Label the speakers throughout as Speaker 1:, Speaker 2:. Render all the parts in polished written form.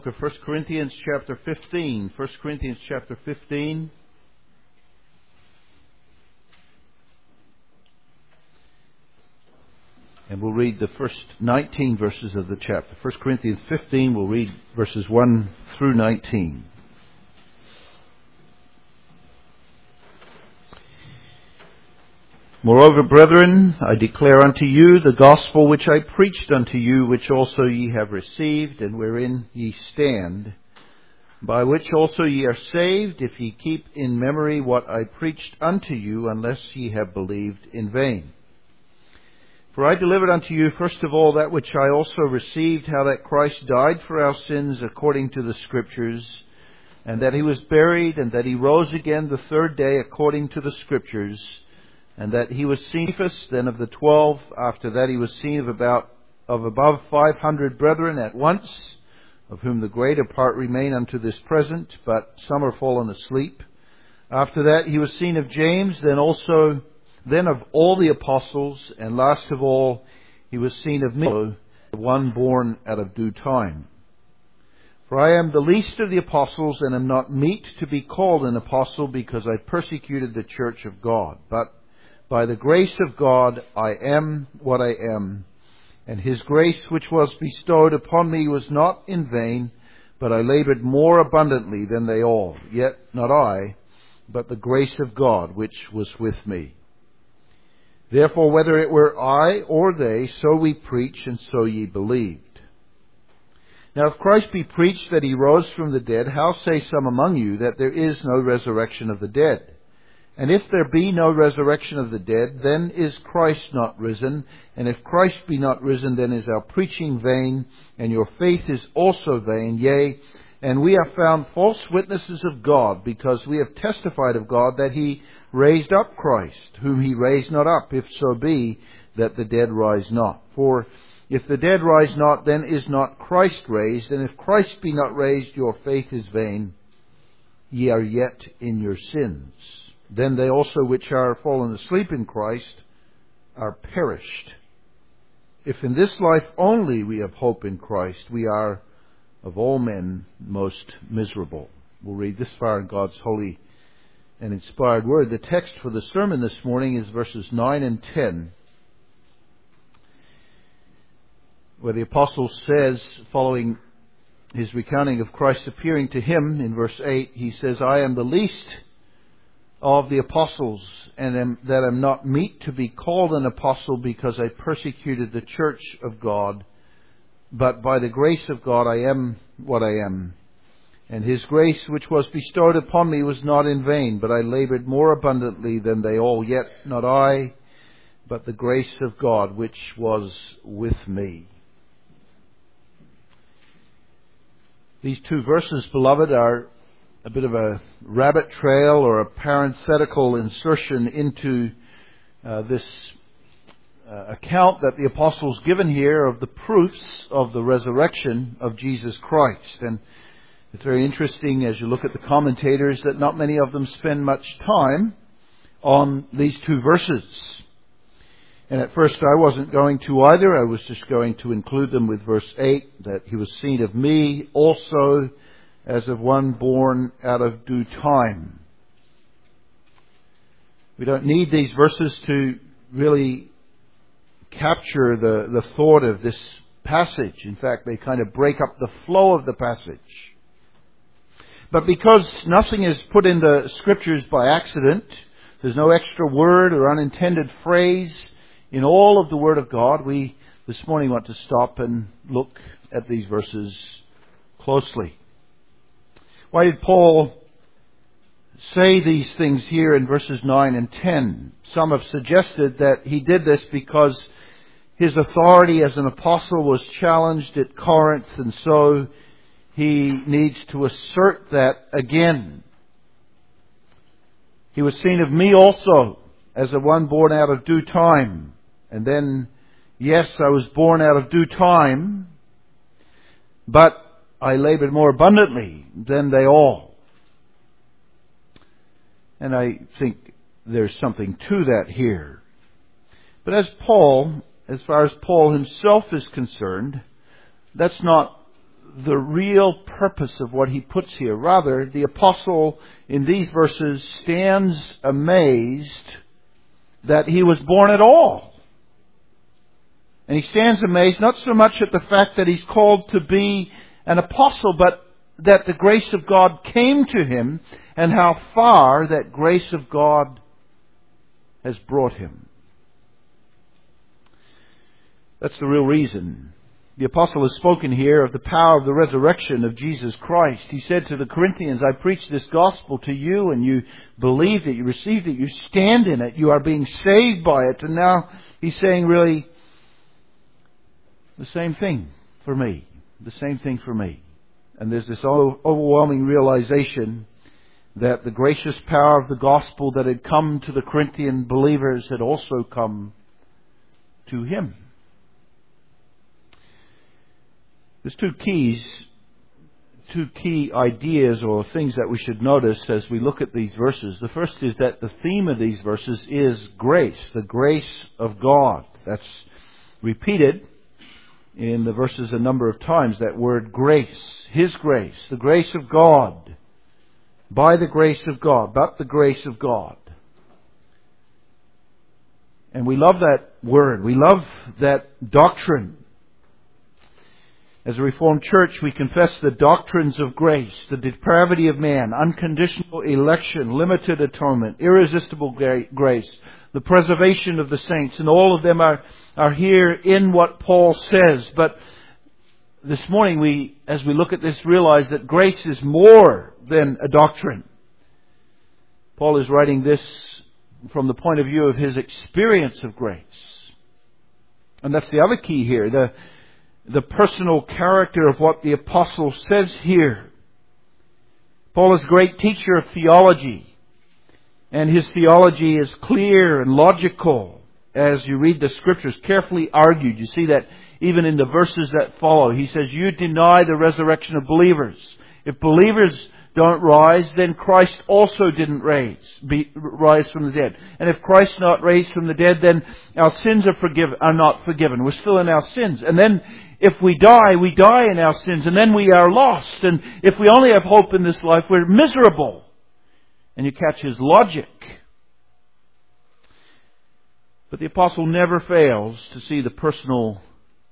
Speaker 1: To 1 Corinthians chapter 15. 1 Corinthians chapter 15. And we'll read the first 19 verses of the chapter. 1 Corinthians 15, we'll read verses 1 through 19. Moreover, brethren, I declare unto you the gospel which I preached unto you, which also ye have received, and wherein ye stand, by which also ye are saved, if ye keep in memory what I preached unto you, unless ye have believed in vain. For I delivered unto you first of all that which I also received, how that Christ died for our sins according to the Scriptures, and that he was buried, and that he rose again the third day according to the Scriptures, and that he was seen first, then of the 12. After that he was seen of above 500 brethren at once, of whom the greater part remain unto this present, but some are fallen asleep. After that he was seen of James, then of all the apostles, and last of all he was seen of me, the one born out of due time. For I am the least of the apostles, and am not meet to be called an apostle, because I persecuted the church of God. But by the grace of God I am what I am, and his grace which was bestowed upon me was not in vain, but I labored more abundantly than they all. Yet not I, but the grace of God which was with me. Therefore, whether it were I or they, so we preach, and so ye believed. Now if Christ be preached that he rose from the dead, how say some among you that there is no resurrection of the dead? And if there be no resurrection of the dead, then is Christ not risen? And if Christ be not risen, then is our preaching vain, and your faith is also vain. Yea, and we are found false witnesses of God, because we have testified of God that he raised up Christ, whom he raised not up, if so be that the dead rise not. For if the dead rise not, then is not Christ raised. And if Christ be not raised, your faith is vain. Ye are yet in your sins. Then they also which are fallen asleep in Christ are perished. If in this life only we have hope in Christ, we are of all men most miserable. We'll read this far in God's holy and inspired word. The text for the sermon this morning is verses 9 and 10, where the apostle says, following his recounting of Christ appearing to him in verse 8, he says, I am the least of the apostles, and that am not meet to be called an apostle, because I persecuted the church of God. But by the grace of God I am what I am. And his grace which was bestowed upon me was not in vain, but I labored more abundantly than they all. Yet not I, but the grace of God which was with me. These two verses, beloved, are a bit of a rabbit trail or a parenthetical insertion into this account that the apostles given here of the proofs of the resurrection of Jesus Christ. And it's very interesting as you look at the commentators that not many of them spend much time on these two verses. And at first I wasn't going to either. I was just going to include them with verse 8, that he was seen of me also as of one born out of due time. We don't need these verses to really capture the thought of this passage. In fact, they kind of break up the flow of the passage. But because nothing is put in the Scriptures by accident, there's no extra word or unintended phrase in all of the Word of God, we this morning want to stop and look at these verses closely. Why did Paul say these things here in verses 9 and 10? Some have suggested that he did this because his authority as an apostle was challenged at Corinth, and so he needs to assert that again. He was seen of me also as of one born out of due time. And then, yes, I was born out of due time, but I labored more abundantly than they all. And I think there's something to that here. But as far as Paul himself is concerned, that's not the real purpose of what he puts here. Rather, the apostle in these verses stands amazed that he was born at all. And he stands amazed not so much at the fact that he's called to be an apostle, but that the grace of God came to him and how far that grace of God has brought him. That's the real reason. The apostle has spoken here of the power of the resurrection of Jesus Christ. He said to the Corinthians, I preach this gospel to you and you believed it, you received it, you stand in it, you are being saved by it. And now he's saying really the same thing for me. The same thing for me. And there's this overwhelming realization that the gracious power of the gospel that had come to the Corinthian believers had also come to him. There's two key ideas or things that we should notice as we look at these verses. The first is that the theme of these verses is grace, the grace of God. That's repeated in the verses a number of times, that word grace, His grace, the grace of God, by the grace of God, but the grace of God. And we love that word. We love that doctrine. As a Reformed Church, we confess the doctrines of grace, the depravity of man, unconditional election, limited atonement, irresistible grace, the preservation of the saints, and all of them are here in what Paul says. But this morning, as we look at this, realize that grace is more than a doctrine. Paul is writing this from the point of view of his experience of grace. And that's the other key here, the personal character of what the apostle says here. Paul is a great teacher of theology, and his theology is clear and logical as you read the Scriptures, carefully argued. You see that even in the verses that follow. He says, you deny the resurrection of believers. If believers don't rise, then Christ also didn't rise from the dead. And if Christ not raised from the dead, then our sins are not forgiven. We're still in our sins. And then if we die in our sins, and then we are lost. And if we only have hope in this life, we're miserable. And you catch his logic. But the apostle never fails to see the personal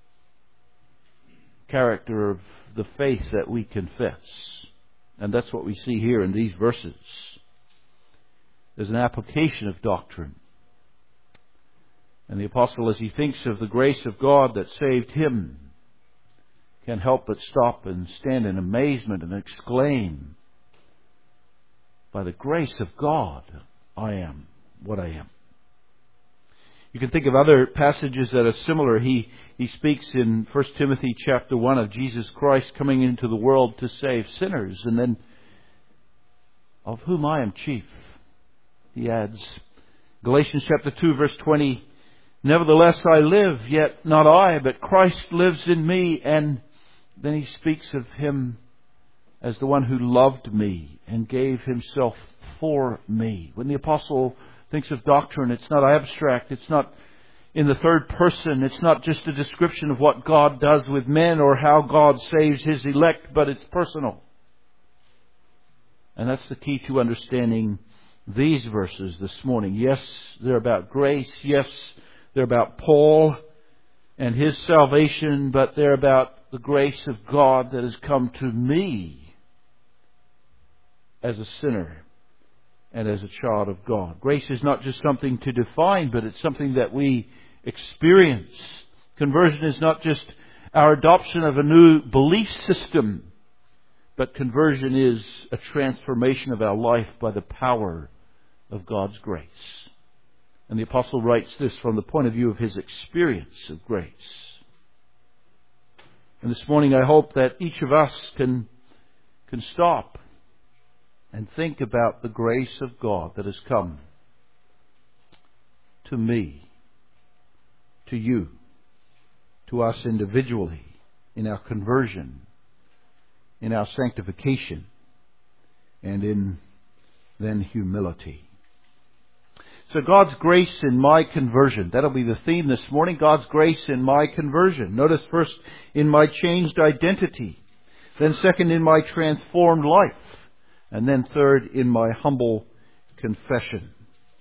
Speaker 1: character of the faith that we confess. And that's what we see here in these verses. There's an application of doctrine. And the apostle, as he thinks of the grace of God that saved him, can't help but stop and stand in amazement and exclaim, by the grace of God, I am what I am. You can think of other passages that are similar. He speaks in 1 Timothy chapter 1 of Jesus Christ coming into the world to save sinners, and then of whom I am chief. He adds, Galatians chapter 2 verse 20, nevertheless I live, yet not I, but Christ lives in me. And then he speaks of him as the one who loved me and gave himself for me. When the apostle thinks of doctrine, it's not abstract, it's not in the third person, it's not just a description of what God does with men or how God saves His elect, but it's personal. And that's the key to understanding these verses this morning. Yes, they're about grace. Yes, they're about Paul and his salvation, but they're about the grace of God that has come to me as a sinner and as a child of God. Grace is not just something to define, but it's something that we experience. Conversion is not just our adoption of a new belief system, but conversion is a transformation of our life by the power of God's grace. And the apostle writes this from the point of view of his experience of grace. And this morning I hope that each of us can stop and think about the grace of God that has come to me, to you, to us individually, in our conversion, in our sanctification, and in then humility. So God's grace in my conversion. That'll be the theme this morning. God's grace in my conversion. Notice first, in my changed identity. Then second, in my transformed life. And then third, in my humble confession.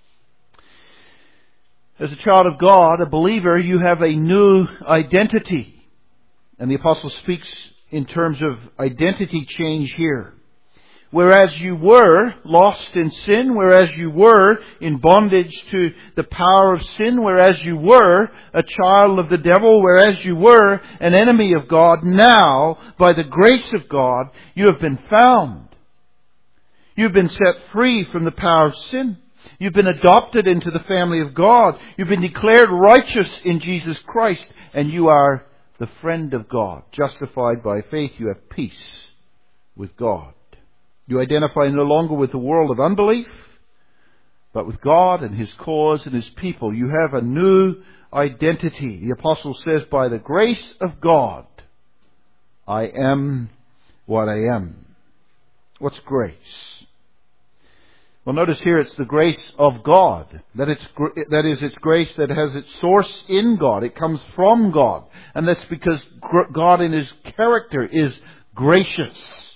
Speaker 1: As a child of God, a believer, you have a new identity. And the apostle speaks in terms of identity change here. Whereas you were lost in sin, whereas you were in bondage to the power of sin, whereas you were a child of the devil, whereas you were an enemy of God, now, by the grace of God, you have been found. You've been set free from the power of sin. You've been adopted into the family of God. You've been declared righteous in Jesus Christ, and you are the friend of God. Justified by faith, you have peace with God. You identify no longer with the world of unbelief, but with God and His cause and His people. You have a new identity. The apostle says, by the grace of God, I am what I am. What's grace? Well, notice here it's the grace of God. That is, it's grace that has its source in God. It comes from God. And that's because God in His character is gracious.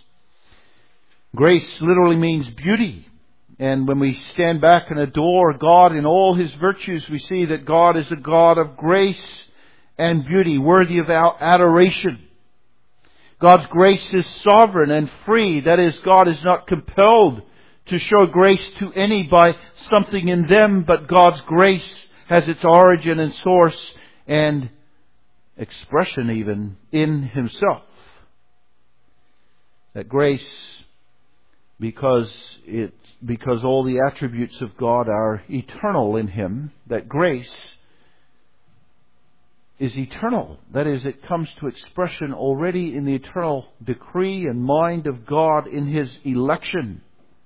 Speaker 1: Grace literally means beauty. And when we stand back and adore God in all His virtues, we see that God is a God of grace and beauty, worthy of our adoration. God's grace is sovereign and free. That is, God is not compelled to show grace to any by something in them, but God's grace has its origin and source and expression even in Himself. That grace, because all the attributes of God are eternal in Him, that grace is eternal. That is, it comes to expression already in the eternal decree and mind of God in His election.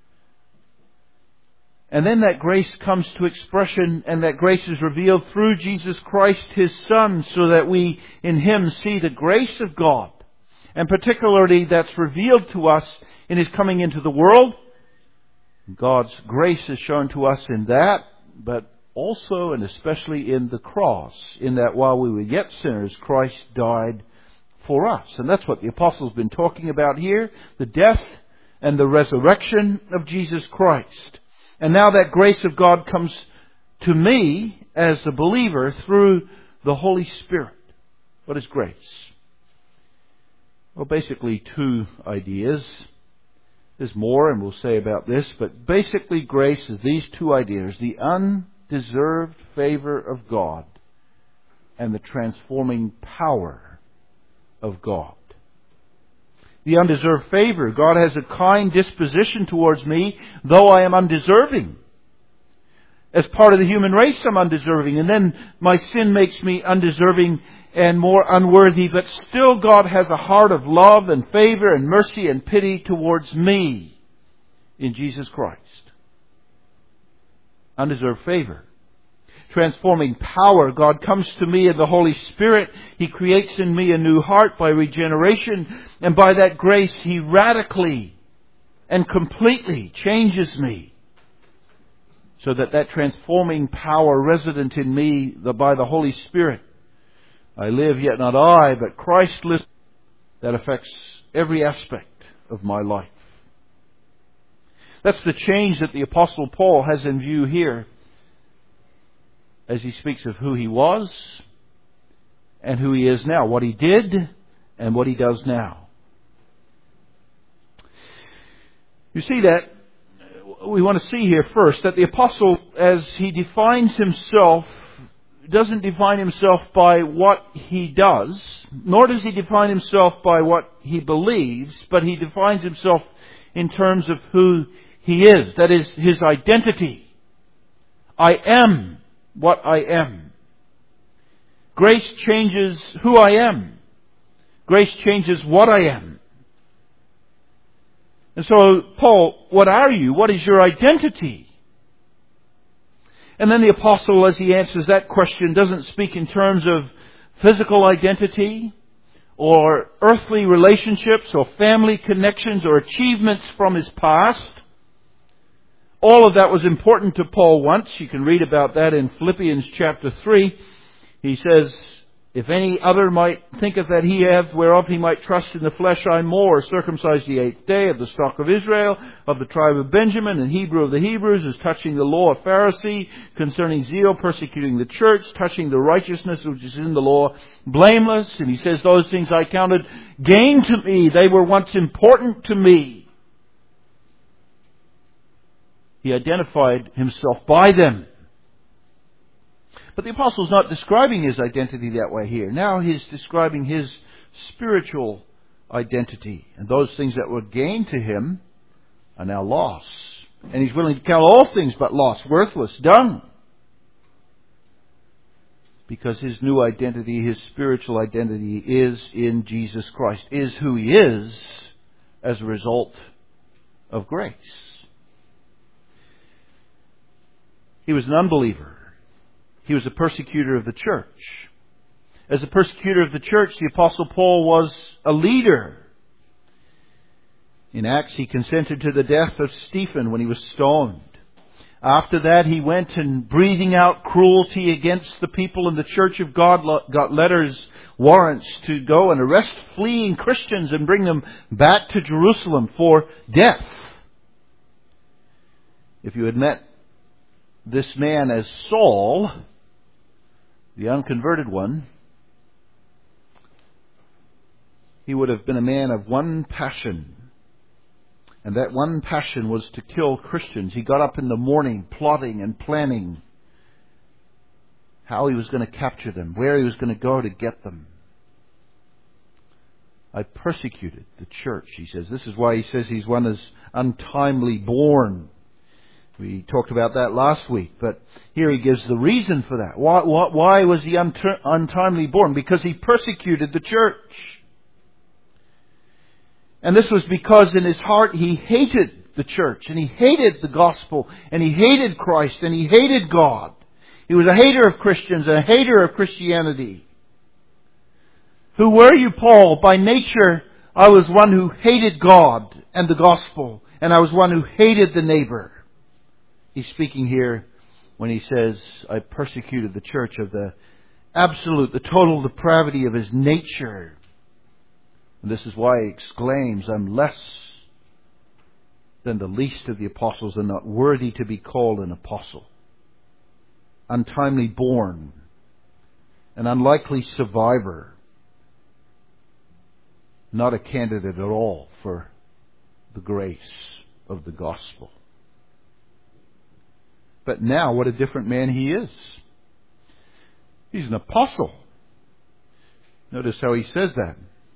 Speaker 1: And then that grace comes to expression, and that grace is revealed through Jesus Christ, His Son, so that we in Him see the grace of God. And particularly that's revealed to us in His coming into the world. God's grace is shown to us in that, but also and especially in the cross, in that while we were yet sinners, Christ died for us. And that's what the apostle's been talking about here, the death and the resurrection of Jesus Christ. And now that grace of God comes to me as a believer through the Holy Spirit. What is grace? Well, basically two ideas. There's more, and we'll say about this, but basically grace is these two ideas: the undeserved favor of God and the transforming power of God. The undeserved favor. God has a kind disposition towards me, though I am undeserving. As part of the human race, I'm undeserving. And then my sin makes me undeserving and more unworthy. But still God has a heart of love and favor and mercy and pity towards me in Jesus Christ. Undeserved favor. Transforming power. God comes to me in the Holy Spirit. He creates in me a new heart by regeneration. And by that grace, He radically and completely changes me. So that transforming power resident in me by the Holy Spirit. I live, yet not I, but Christ lives. That affects every aspect of my life. That's the change that the Apostle Paul has in view here, as he speaks of who he was and who he is now, what he did and what he does now. You see that we want to see here first that the apostle, as he defines himself, doesn't define himself by what he does, nor does he define himself by what he believes, but he defines himself in terms of who he is. That is, his identity. I am what I am. Grace changes who I am. Grace changes what I am. And so, Paul, what are you? What is your identity? And then the apostle, as he answers that question, doesn't speak in terms of physical identity or earthly relationships or family connections or achievements from his past. All of that was important to Paul once. You can read about that in Philippians chapter 3. He says If any other might thinketh that he hath whereof he might trust in the flesh, I more, circumcised the 8th day, of the stock of Israel, of the tribe of Benjamin, and Hebrew of the Hebrews, as touching the law, a Pharisee, concerning zeal, persecuting the church, touching the righteousness which is in the law, blameless. And he says, those things I counted gain to me. They were once important to me. He identified himself by them. But the apostle's not describing his identity that way here. Now he's describing his spiritual identity. And those things that were gained to him are now loss. And he's willing to count all things but loss, worthless, dung. Because his new identity, his spiritual identity, is in Jesus Christ, is who he is as a result of grace. He was an unbeliever. He was a persecutor of the church. As a persecutor of the church, the Apostle Paul was a leader. In Acts, he consented to the death of Stephen when he was stoned. After that, he went and breathing out cruelty against the people in the Church of God, got letters, warrants to go and arrest fleeing Christians and bring them back to Jerusalem for death. If you had met this man as Saul, the unconverted one, he would have been a man of one passion. And that one passion was to kill Christians. He got up in the morning plotting and planning how he was going to capture them, where he was going to go to get them. I persecuted the church, he says. This is why he says he's one as untimely born. We talked about that last week, but here he gives the reason for that. Why was he untimely born? Because he persecuted the church. And this was because in his heart he hated the church, and he hated the gospel, and he hated Christ, and he hated God. He was a hater of Christians, a hater of Christianity. Who were you, Paul? By nature, I was one who hated God and the gospel, and I was one who hated the neighbor. He's speaking here when he says, I persecuted the church, of the absolute, the total depravity of his nature. And this is why he exclaims, I'm less than the least of the apostles and not worthy to be called an apostle. Untimely born, an unlikely survivor, not a candidate at all for the grace of the gospel. But now, what a different man he is. He's an apostle. Notice how he says that.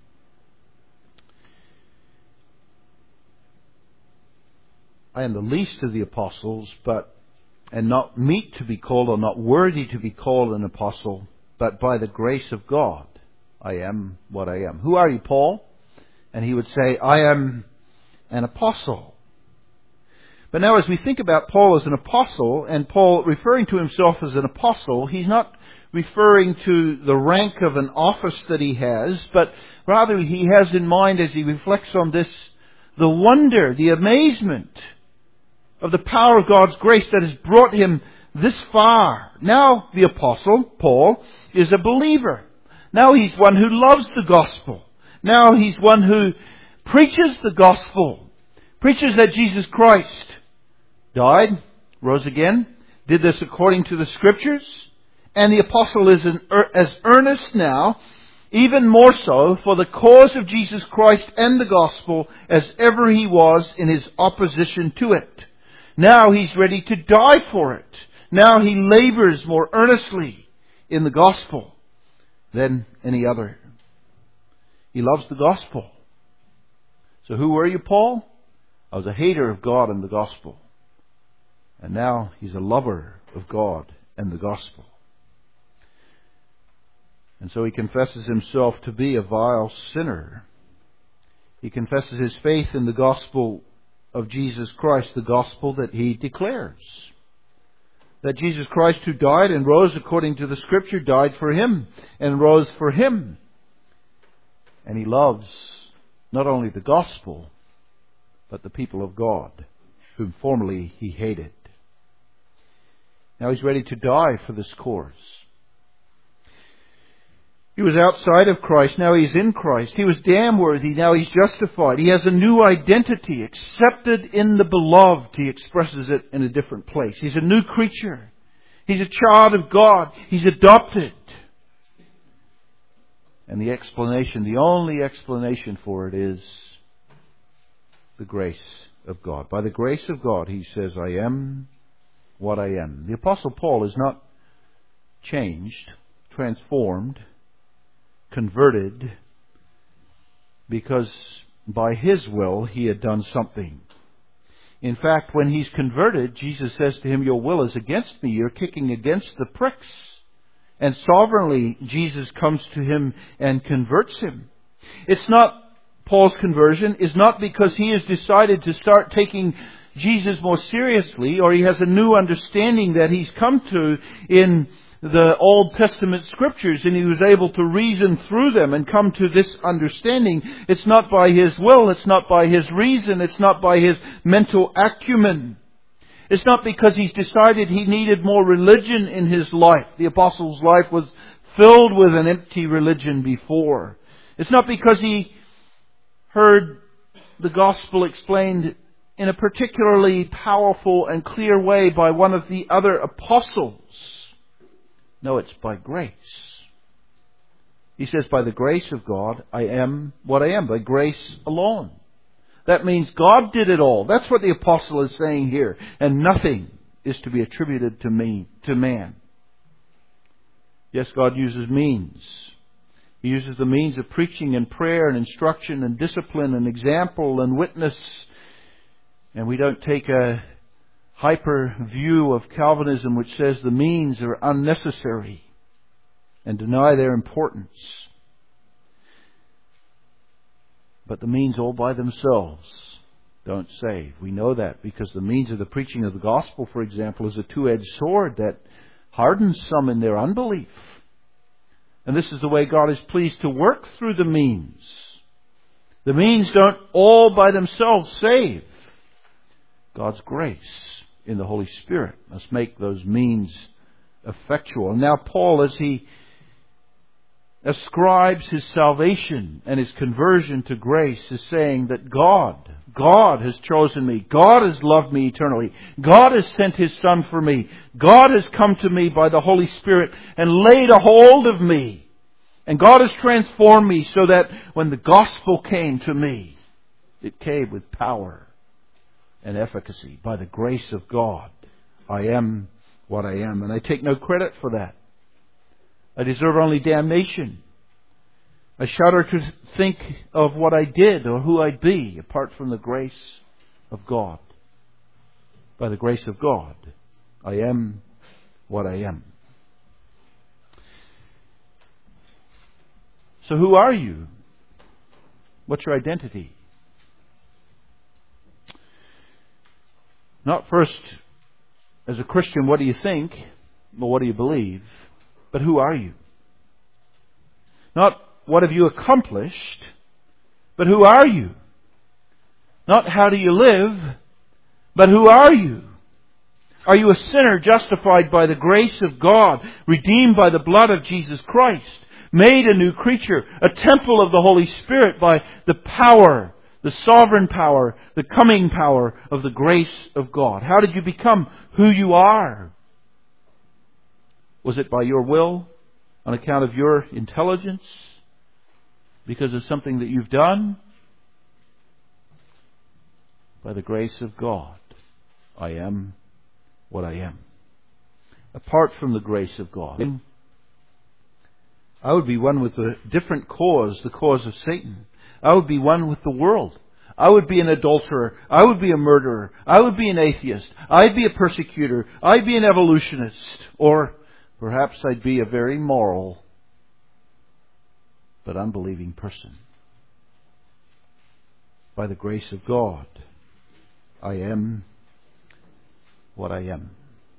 Speaker 1: I am the least of the apostles, and not meet to be called, or not worthy to be called an apostle, but by the grace of God, I am what I am. Who are you, Paul? And he would say, I am an apostle. But now as we think about Paul as an apostle, and Paul referring to himself as an apostle, he's not referring to the rank of an office that he has, but rather he has in mind, as he reflects on this, the wonder, the amazement of the power of God's grace that has brought him this far. Now the apostle, Paul, is a believer. Now he's one who loves the gospel. Now he's one who preaches the gospel. Preaches that Jesus Christ died, rose again, did this according to the Scriptures. And the apostle is as earnest now, even more so, for the cause of Jesus Christ and the gospel as ever he was in his opposition to it. Now he's ready to die for it. Now he labors more earnestly in the gospel than any other. He loves the gospel. So who were you, Paul? I was a hater of God and the gospel. And now he's a lover of God and the gospel. And so he confesses himself to be a vile sinner. He confesses his faith in the gospel of Jesus Christ, the gospel that he declares. That Jesus Christ, who died and rose according to the Scripture, died for him and rose for him. And he loves not only the gospel, but the people of God, whom formerly he hated. Now he's ready to die for this cause. He was outside of Christ, now he's in Christ. He was damn worthy, now he's justified. He has a new identity, accepted in the beloved. He expresses it in a different place. He's a new creature. He's a child of God. He's adopted. And the explanation, the only explanation for it is the grace of God. By the grace of God, he says, I am what I am. The Apostle Paul is not changed, transformed, converted, because by his will he had done something. In fact, when he's converted, Jesus says to him, your will is against me. You're kicking against the pricks. And sovereignly, Jesus comes to him and converts him. It's not, Paul's conversion is not because he has decided to start taking Jesus more seriously, or he has a new understanding that he's come to in the Old Testament Scriptures, and he was able to reason through them and come to this understanding. It's not by his will, it's not by his reason, it's not by his mental acumen. It's not because he's decided he needed more religion in his life. The apostle's life was filled with an empty religion before. It's not because he heard the gospel explained in a particularly powerful and clear way by one of the other apostles. No, it's by grace. He says, by the grace of God, I am what I am, by grace alone. That means God did it all. That's what the apostle is saying here. And nothing is to be attributed to man. Yes, God uses means. He uses the means of preaching and prayer and instruction and discipline and example and witness. And we don't take a hyper view of Calvinism which says the means are unnecessary and deny their importance. But the means all by themselves don't save. We know that because the means of the preaching of the gospel, for example, is a two-edged sword that hardens some in their unbelief. And this is the way God is pleased to work through the means. The means don't all by themselves save. God's grace in the Holy Spirit must make those means effectual. And now Paul, as he ascribes his salvation and his conversion to grace, is saying that God has chosen me. God has loved me eternally. God has sent His Son for me. God has come to me by the Holy Spirit and laid a hold of me. And God has transformed me so that when the gospel came to me, it came with power and efficacy. By the grace of God, I am what I am. And I take no credit for that. I deserve only damnation. I shudder to think of what I did or who I'd be apart from the grace of God. By the grace of God, I am what I am. So who are you? What's your identity? Not first, as a Christian, what do you think? Or what do you believe? But who are you? Not what have you accomplished, but who are you? Not how do you live, but who are you? Are you a sinner justified by the grace of God, redeemed by the blood of Jesus Christ, made a new creature, a temple of the Holy Spirit by the power, the sovereign power, the coming power of the grace of God? How did you become who you are? Was it by your will, on account of your intelligence, because of something that you've done? By the grace of God, I am what I am. Apart from the grace of God, I would be one with a different cause, the cause of Satan. I would be one with the world. I would be an adulterer. I would be a murderer. I would be an atheist. I'd be a persecutor. I'd be an evolutionist. Or perhaps I'd be a very moral but unbelieving person. By the grace of God, I am what I am.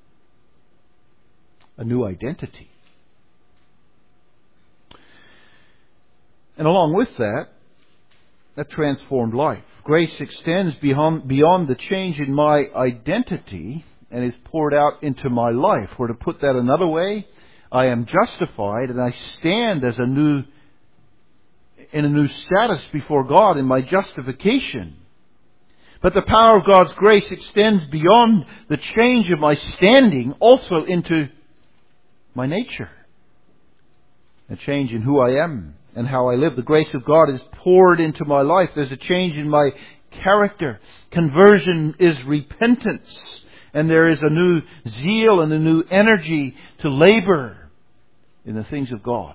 Speaker 1: A new identity. And along with that, a transformed life. Grace extends beyond the change in my identity and is poured out into my life. Or to put that another way, I am justified and I stand as in a new status before God in my justification. But the power of God's grace extends beyond the change of my standing also into my nature. A change in who I am and how I live. The grace of God is poured into my life. There's a change in my character. Conversion is repentance. And there is a new zeal and a new energy to labor in the things of God.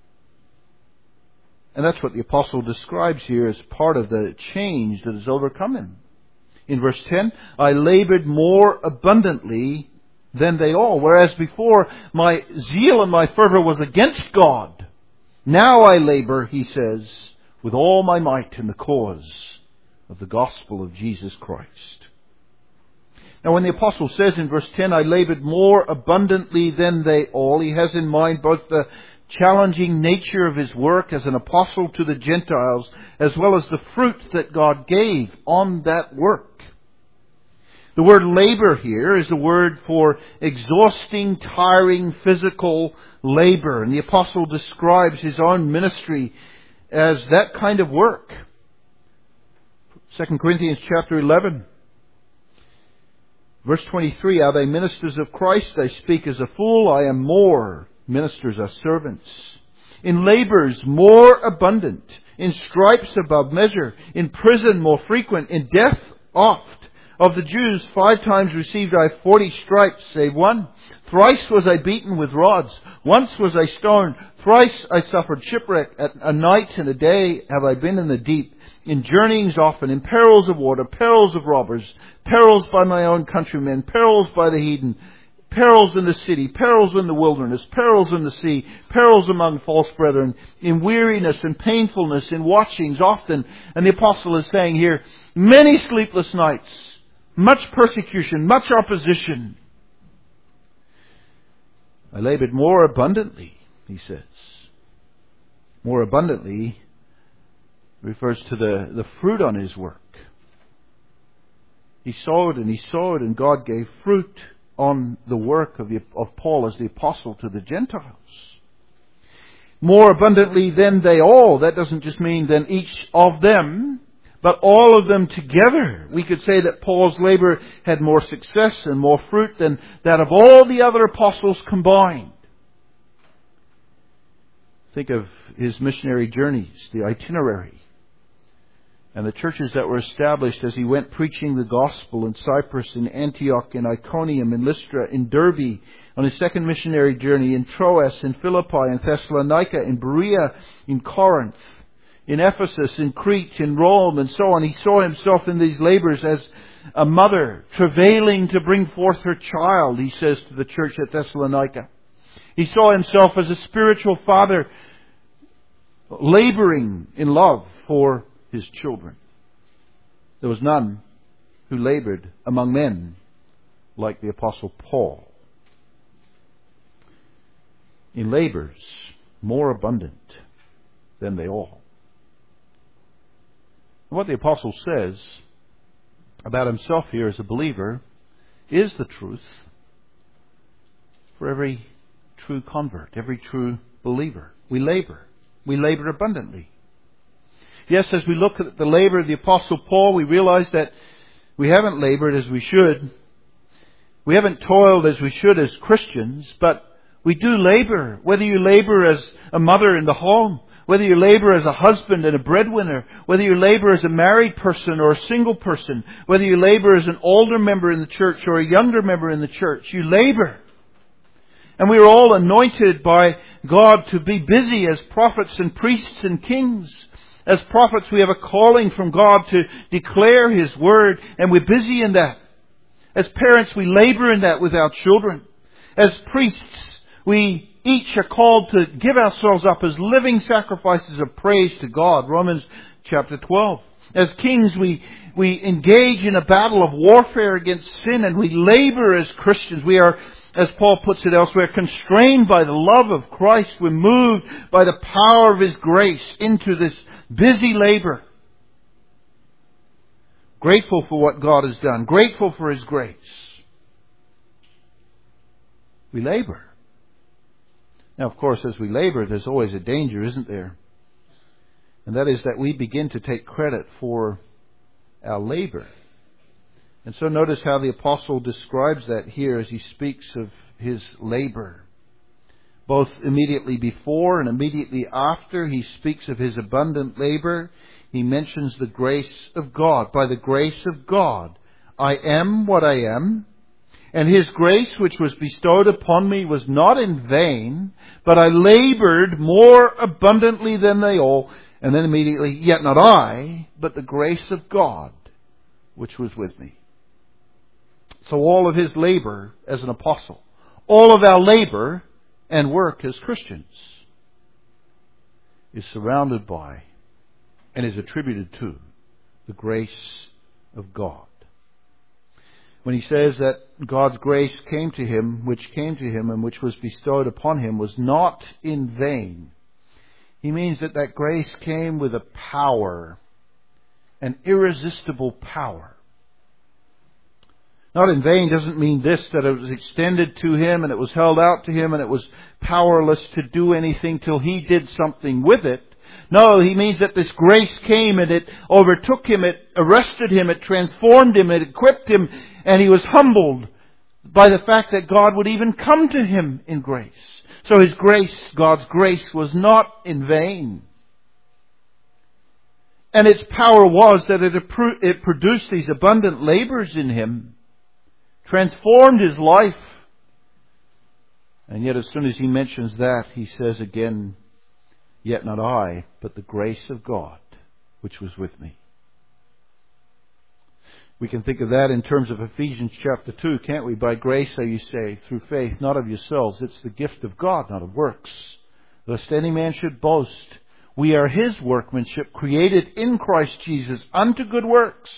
Speaker 1: And that's what the apostle describes here as part of the change that has overcome him. In verse 10, I labored more abundantly than they all. Whereas before, my zeal and my fervor was against God. Now I labor, he says, with all my might in the cause of the gospel of Jesus Christ. Now when the apostle says in verse 10, I labored more abundantly than they all, he has in mind both the challenging nature of his work as an apostle to the Gentiles, as well as the fruit that God gave on that work. The word labor here is a word for exhausting, tiring, physical labor. And the apostle describes his own ministry as that kind of work. 2 Corinthians chapter 11. Verse 23, are they ministers of Christ? I speak as a fool. I am more. Ministers are servants. In labors more abundant. In stripes above measure. In prison more frequent. In death oft. Of the Jews, 5 times received I 40 stripes, save one. Thrice was I beaten with rods. Once was I stoned. Thrice I suffered shipwreck. At a night and a day have I been in the deep. In journeyings often, in perils of water, perils of robbers, perils by my own countrymen, perils by the heathen, perils in the city, perils in the wilderness, perils in the sea, perils among false brethren, in weariness and painfulness, in watchings often. And the apostle is saying here, many sleepless nights, much persecution, much opposition. I labored more abundantly, he says. More abundantly refers to the fruit on his work. He sowed and God gave fruit on the work of Paul as the apostle to the Gentiles. More abundantly than they all. That doesn't just mean than each of them, but all of them together. We could say that Paul's labor had more success and more fruit than that of all the other apostles combined. Think of his missionary journeys, the itinerary, and the churches that were established as he went preaching the gospel in Cyprus, in Antioch, in Iconium, in Lystra, in Derbe, on his second missionary journey, in Troas, in Philippi, in Thessalonica, in Berea, in Corinth, in Ephesus, in Crete, in Rome, and so on. He saw himself in these labors as a mother travailing to bring forth her child, he says to the church at Thessalonica. He saw himself as a spiritual father laboring in love for his children. There was none who labored among men like the Apostle Paul. In labors more abundant than they all. And what the Apostle says about himself here as a believer is the truth for every true convert, every true believer. We labor. We labor abundantly. Yes, as we look at the labor of the Apostle Paul, we realize that we haven't labored as we should. We haven't toiled as we should as Christians, but we do labor. Whether you labor as a mother in the home, whether you labor as a husband and a breadwinner, whether you labor as a married person or a single person, whether you labor as an older member in the church or a younger member in the church, you labor. And we are all anointed by God to be busy as prophets and priests and kings. As prophets, we have a calling from God to declare His Word, and we're busy in that. As parents, we labor in that with our children. As priests, we each are called to give ourselves up as living sacrifices of praise to God. Romans chapter 12. As kings, we engage in a battle of warfare against sin, and we labor as Christians. We are, as Paul puts it elsewhere, constrained by the love of Christ. We're moved by the power of His grace into this busy labor. Grateful for what God has done. Grateful for His grace. We labor. Now, of course, as we labor, there's always a danger, isn't there? And that is that we begin to take credit for our labor. And so notice how the apostle describes that here as he speaks of his labor. Both immediately before and immediately after he speaks of his abundant labor, he mentions the grace of God. By the grace of God, I am what I am, and His grace which was bestowed upon me was not in vain, but I labored more abundantly than they all. And then immediately, yet not I, but the grace of God which was with me. So all of his labor as an apostle, all of our labor and work as Christians is surrounded by and is attributed to the grace of God. When he says that God's grace came to him and which was bestowed upon him was not in vain, he means that that grace came with a power, an irresistible power. Not in vain doesn't mean this, that it was extended to him and it was held out to him and it was powerless to do anything till he did something with it. No, he means that this grace came and it overtook him, it arrested him, it transformed him, it equipped him, and he was humbled by the fact that God would even come to him in grace. So his grace, God's grace, was not in vain. And its power was that it produced these abundant labors in him, transformed his life. And yet as soon as he mentions that, he says again, yet not I, but the grace of God, which was with me. We can think of that in terms of Ephesians chapter 2, can't we? By grace are you saved, through faith, not of yourselves. It's the gift of God, not of works, lest any man should boast. We are His workmanship, created in Christ Jesus unto good works.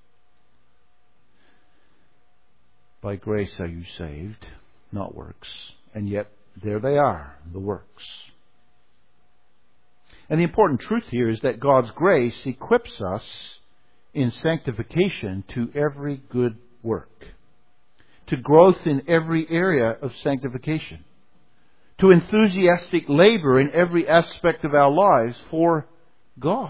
Speaker 1: By grace are you saved, not works. And yet, there they are, the works. And the important truth here is that God's grace equips us in sanctification to every good work, to growth in every area of sanctification, to enthusiastic labor in every aspect of our lives for God.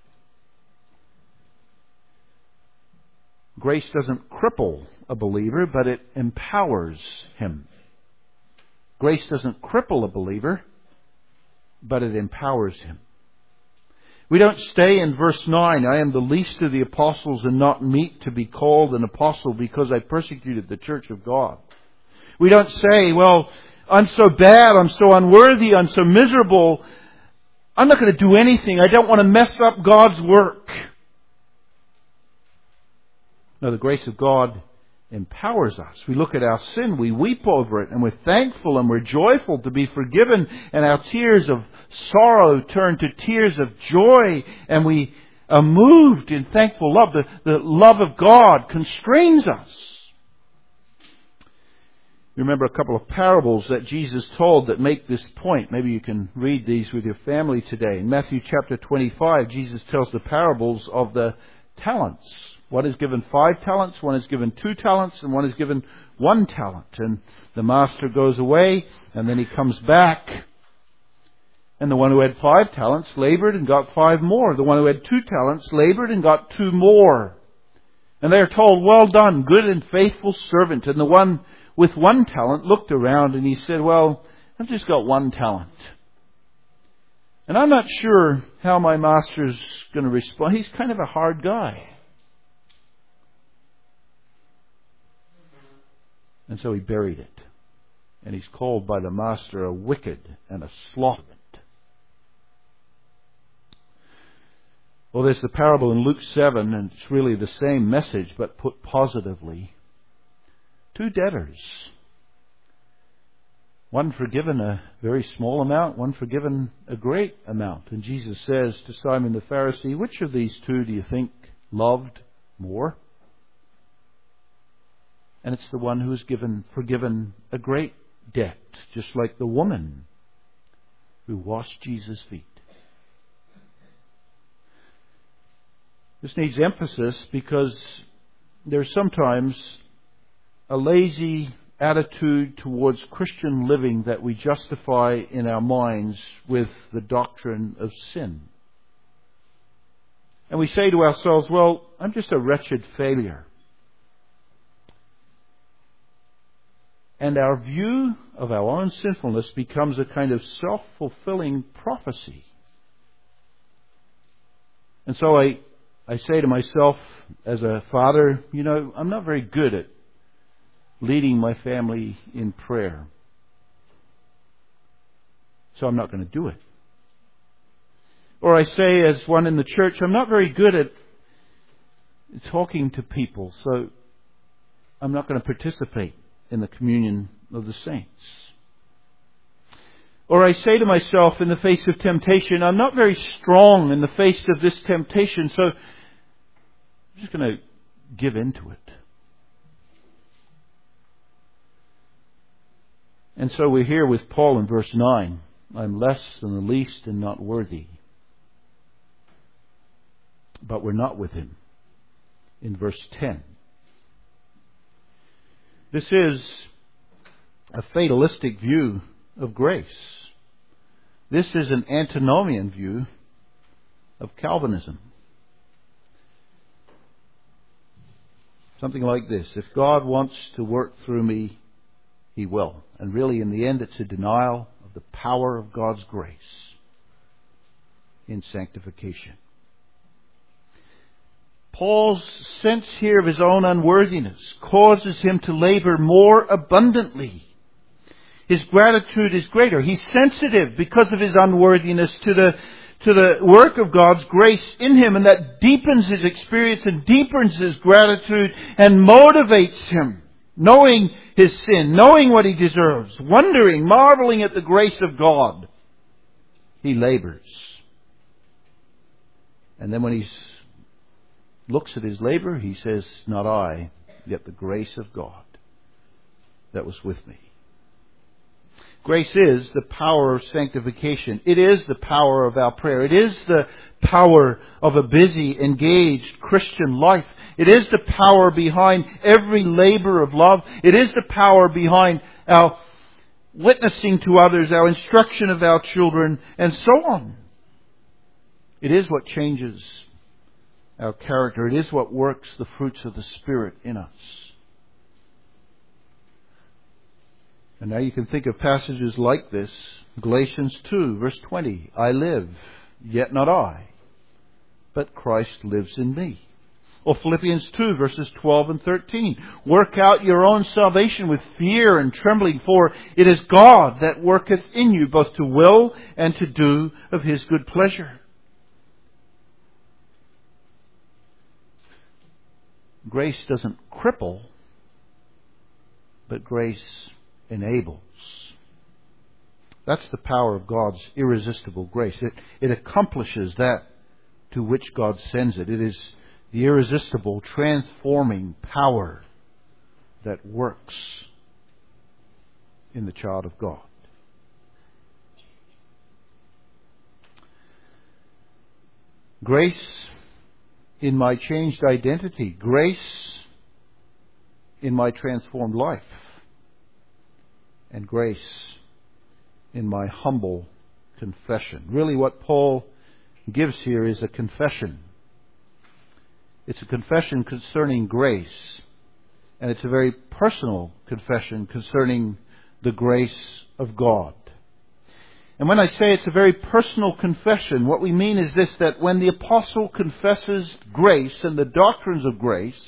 Speaker 1: Grace doesn't cripple a believer, but it empowers him. Grace doesn't cripple a believer, but it empowers him. We don't stay in verse 9, I am the least of the apostles and not meet to be called an apostle because I persecuted the church of God. We don't say, well, I'm so bad, I'm so unworthy, I'm so miserable, I'm not going to do anything, I don't want to mess up God's work. No, the grace of God empowers us. We look at our sin, we weep over it, and we're thankful and we're joyful to be forgiven, and our tears of sorrow turn to tears of joy, and we are moved in thankful love. The love of God constrains us. You remember a couple of parables that Jesus told that make this point. Maybe you can read these with your family today. In Matthew chapter 25, Jesus tells the parables of the talents. One is given 5 talents, one is given 2 talents, and one is given 1 talent. And the master goes away, and then he comes back. And the one who had 5 talents labored and got 5 more. The one who had 2 talents labored and got 2 more. And they are told, well done, good and faithful servant. And the one with 1 talent looked around and he said, well, I've just got 1 talent. And I'm not sure how my master's going to respond. He's kind of a hard guy. And so he buried it. And he's called by the master a wicked and a slothful. Well, there's the parable in Luke 7, and it's really the same message, but put positively. 2 debtors. One forgiven a very small amount, one forgiven a great amount. And Jesus says to Simon the Pharisee, which of these 2 do you think loved more? And it's the one who is forgiven a great debt, just like the woman who washed Jesus' feet. This needs emphasis because there's sometimes a lazy attitude towards Christian living that we justify in our minds with the doctrine of sin. And we say to ourselves, well, I'm just a wretched failure. And our view of our own sinfulness becomes a kind of self-fulfilling prophecy. And so I say to myself as a father, I'm not very good at leading my family in prayer. So I'm not going to do it. Or I say as one in the church, I'm not very good at talking to people, so I'm not going to participate in the communion of the saints. Or I say to myself in the face of temptation, I'm not very strong in the face of this temptation, so I'm just going to give in to it. And so we're here with Paul in verse 9. I'm less than the least and not worthy. But we're not with him in verse 10. This is a fatalistic view of grace. This is an antinomian view of Calvinism. Something like this: if God wants to work through me, He will. And really, in the end, it's a denial of the power of God's grace in sanctification. Paul's sense here of his own unworthiness causes him to labor more abundantly. His gratitude is greater. He's sensitive because of his unworthiness to the work of God's grace in him, and that deepens his experience and deepens his gratitude and motivates him, knowing his sin, knowing what he deserves, wondering, marveling at the grace of God. He labors. And then when he looks at his labor, he says, not I, yet the grace of God that was with me. Grace is the power of sanctification. It is the power of our prayer. It is the power of a busy, engaged Christian life. It is the power behind every labor of love. It is the power behind our witnessing to others, our instruction of our children, and so on. It is what changes our character. It is what works the fruits of the Spirit in us. And now you can think of passages like this. Galatians 2, verse 20. I live, yet not I, but Christ lives in me. Or Philippians 2, verses 12 and 13. Work out your own salvation with fear and trembling, for it is God that worketh in you both to will and to do of His good pleasure. Grace doesn't cripple, but grace enables. That's the power of God's irresistible grace. It accomplishes that to which God sends it. It is the irresistible, transforming power that works in the child of God. Grace in my changed identity. Grace in my transformed life. And grace in my humble confession. Really what Paul gives here is a confession. It's a confession concerning grace. And it's a very personal confession concerning the grace of God. And when I say it's a very personal confession, what we mean is this, that when the apostle confesses grace and the doctrines of grace,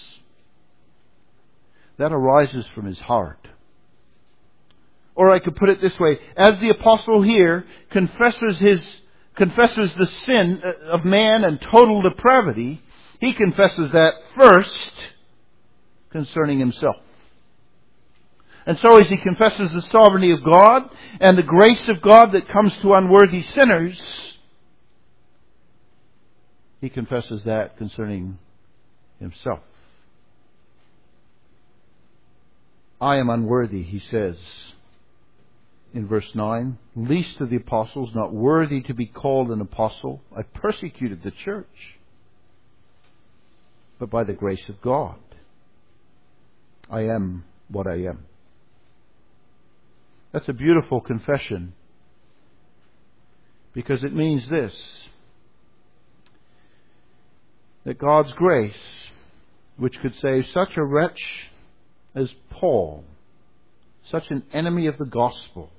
Speaker 1: that arises from his heart. Or I could put it this way, as the apostle here confesses the sin of man and total depravity, he confesses that first concerning himself. And so as he confesses the sovereignty of God and the grace of God that comes to unworthy sinners, he confesses that concerning himself. I am unworthy, he says in verse 9, least of the apostles, not worthy to be called an apostle. I persecuted the church, but by the grace of God, I am what I am. That's a beautiful confession, because it means this, that God's grace, which could save such a wretch as Paul, such an enemy of the gospel,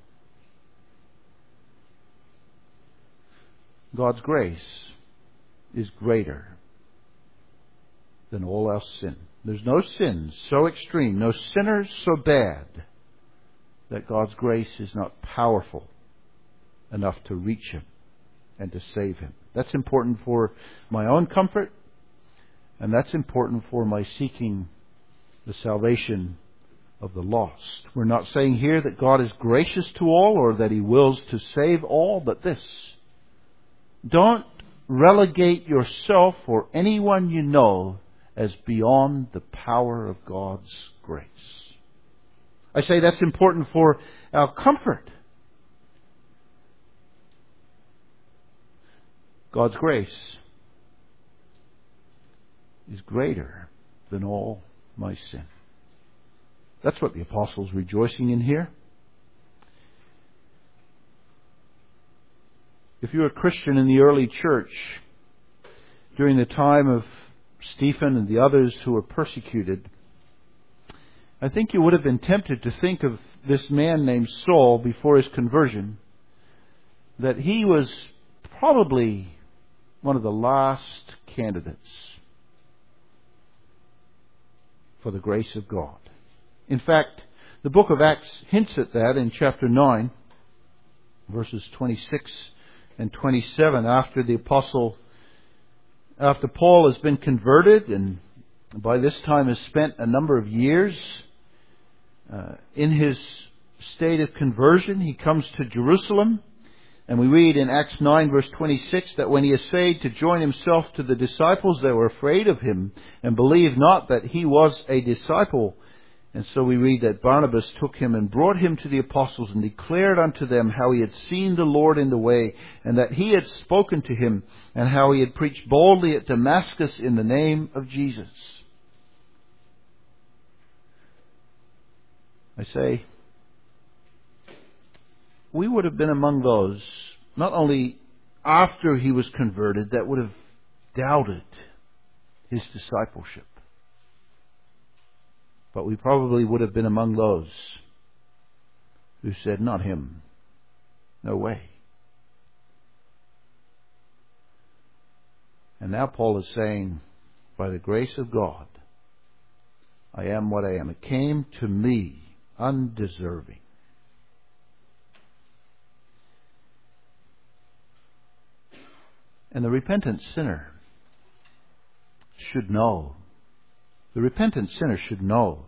Speaker 1: God's grace is greater than all our sin. There's no sin so extreme, no sinner so bad, that God's grace is not powerful enough to reach him and to save him. That's important for my own comfort, and that's important for my seeking the salvation of the lost. We're not saying here that God is gracious to all or that he wills to save all, but this: don't relegate yourself or anyone you know as beyond the power of God's grace. I say that's important for our comfort. God's grace is greater than all my sin. That's what the apostle's rejoicing in here. If you're a Christian in the early church, during the time of Stephen and the others who were persecuted, I think you would have been tempted to think of this man named Saul before his conversion, that he was probably one of the last candidates for the grace of God. In fact, the book of Acts hints at that in chapter 9, verses 26 and 27, after Paul has been converted and by this time has spent a number of years in his state of conversion. He comes to Jerusalem, and we read in Acts 9 verse 26 that when he essayed to join himself to the disciples, they were afraid of him and believed not that he was a disciple. And so we read that Barnabas took him and brought him to the apostles and declared unto them how he had seen the Lord in the way, and that he had spoken to him, and how he had preached boldly at Damascus in the name of Jesus. I say, we would have been among those, not only after he was converted, that would have doubted his discipleship, but we probably would have been among those who said, not him, no way. And now Paul is saying, by the grace of God, I am what I am. It came to me undeserving. And the repentant sinner should know. The repentant sinner should know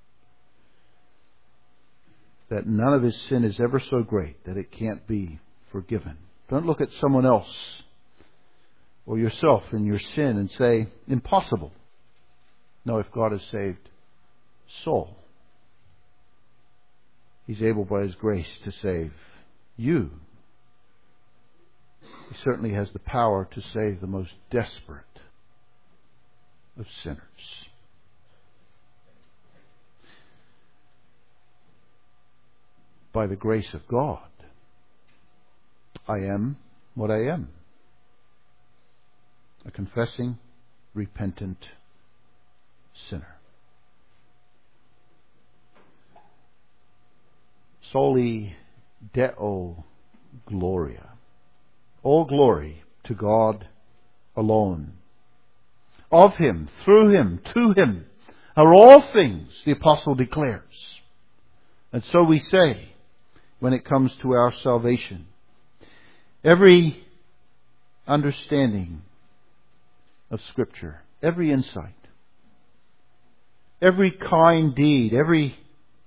Speaker 1: that none of his sin is ever so great that it can't be forgiven. Don't look at someone else or yourself in your sin and say, impossible. No, if God has saved Saul, he's able by his grace to save you. He certainly has the power to save the most desperate of sinners. By the grace of God, I am what I am. A confessing, repentant sinner. Soli Deo Gloria. All glory to God alone. Of him, through him, to him are all things, the apostle declares. And so we say, when it comes to our salvation, every understanding of Scripture, every insight, every kind deed, every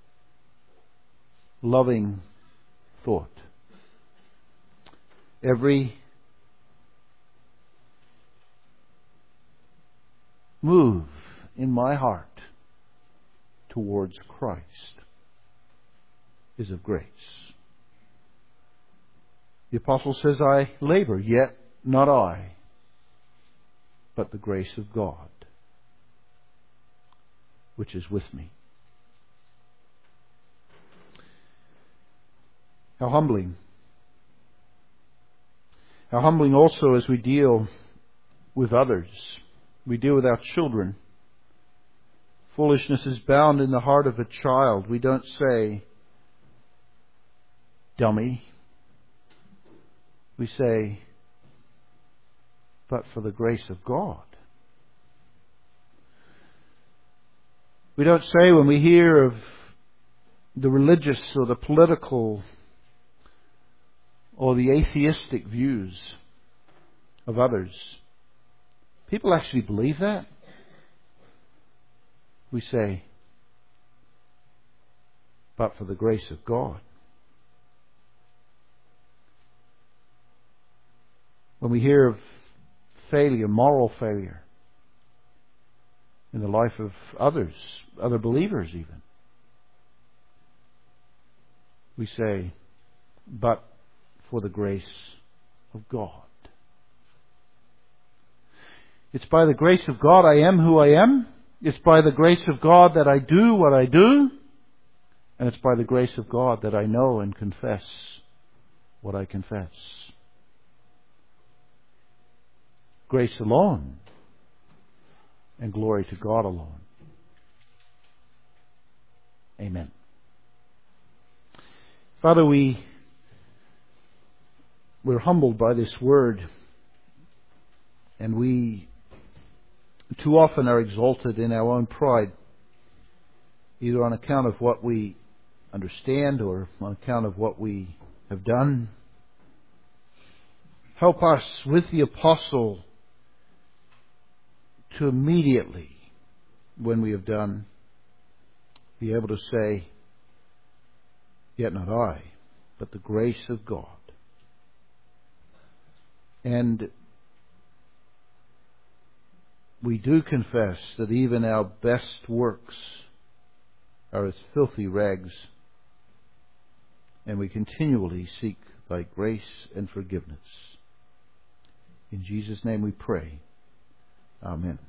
Speaker 1: loving thought, every move in my heart towards Christ is of grace. The apostle says, I labor, yet not I, but the grace of God, which is with me. How humbling. How humbling also as we deal with others. We deal with our children. Foolishness is bound in the heart of a child. We don't say, dummy. We say, but for the grace of God. We don't say when we hear of the religious or the political or the atheistic views of others, people actually believe that. We say, but for the grace of God. When we hear of failure, moral failure, in the life of others, other believers even, we say, but for the grace of God. It's by the grace of God I am who I am. It's by the grace of God that I do what I do. And it's by the grace of God that I know and confess what I confess. Grace alone, and glory to God alone. Amen. Father, we're humbled by this word, and we too often are exalted in our own pride, either on account of what we understand or on account of what we have done. Help us with the apostle to immediately, when we have done, be able to say, yet not I, but the grace of God. And we do confess that even our best works are as filthy rags, and we continually seek thy grace and forgiveness. In Jesus' name we pray. Amen.